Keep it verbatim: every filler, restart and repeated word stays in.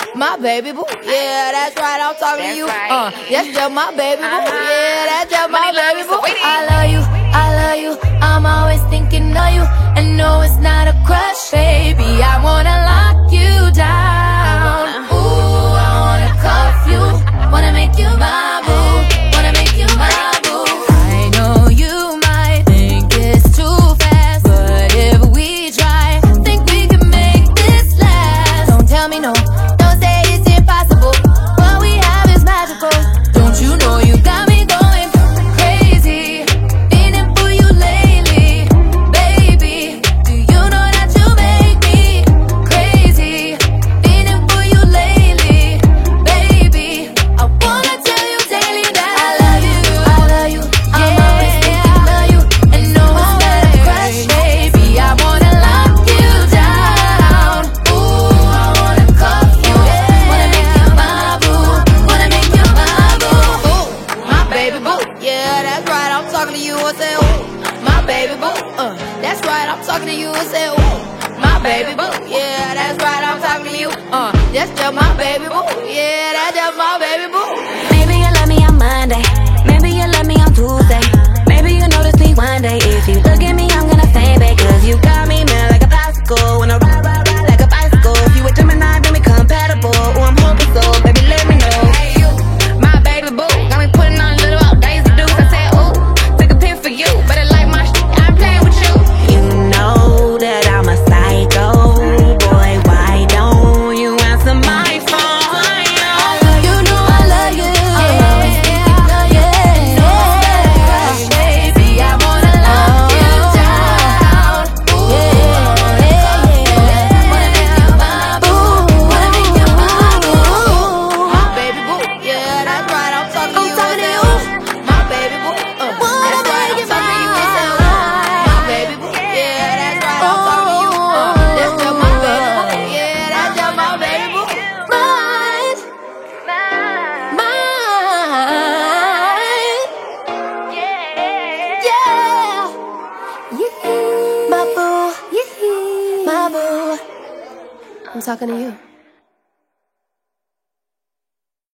my baby boo. Yeah, that's right, I'm talking That's to you. right. Uh, that's just my baby boo. Uh-huh. Yeah, that's just my Money, love baby me, boo. sweetie. I love you, I love you. I'm always thinking of you. And no, it's not a crush, baby. I wanna lock you down. Ooh, I wanna cuff you. Wanna make you my boo. Wanna make you my boo. I know you might think it's too fast, but if we try, think we can make this last. Don't tell me no, don't say it's impossible. What we have is magical. Don't you know you got me going crazy? Feeling for you lately, baby. Do you know that you make me crazy? Feeling for you lately, baby. I wanna tell you daily that I love you, I love you. I'm always thinking of you, and no, it's not a crush, baby. I wanna lock you down. Ooh, I wanna cuff you. Wanna make you my boo. Wanna make you my boo. Ooh, my baby boo. Yeah, that's right. I'm talking to you. I say, ooh, my baby boo. Uh, that's right. I'm talking to you. I say, ooh, my baby boo. Yeah, that's right. I'm talking to you. Uh, that's just my baby boo. Yeah, that's just my baby boo. Maybe you love me on Monday, maybe you love me on Tuesday, maybe you notice me one day. If you look at me, I'm gonna say babe, cause you got me man like a bicycle. When I ride, ride, ride like a bicycle. If you a Gemini, then we compatible. Oh, I'm hoping so, baby, let me know. Hey, you, my baby boo. Got me putting on a little out days to do. I said, ooh, took a pic for you. Better like my shit, I'm playing with you. You know that I'm a psycho, boy, why don't you answer my phone? You know I love you. I'm always thinking of you. No better crush, baby. I wanna lock you down. Ooh, I wanna cuff you. Wanna make you my boo. Wanna make you my boo. My baby boo. Yeah, that's right. I'm talking to you. My baby boo. Uh, that's right. I'm talking to you. I say, ooh, my baby boo. Yeah, that's right. I'm talking to you. Uh, that's just my baby boo. Yeah, that's just my baby boo. Mine. Mine. Yeah. Yeah. My boo. Yeah. My boo. I'm talking to you.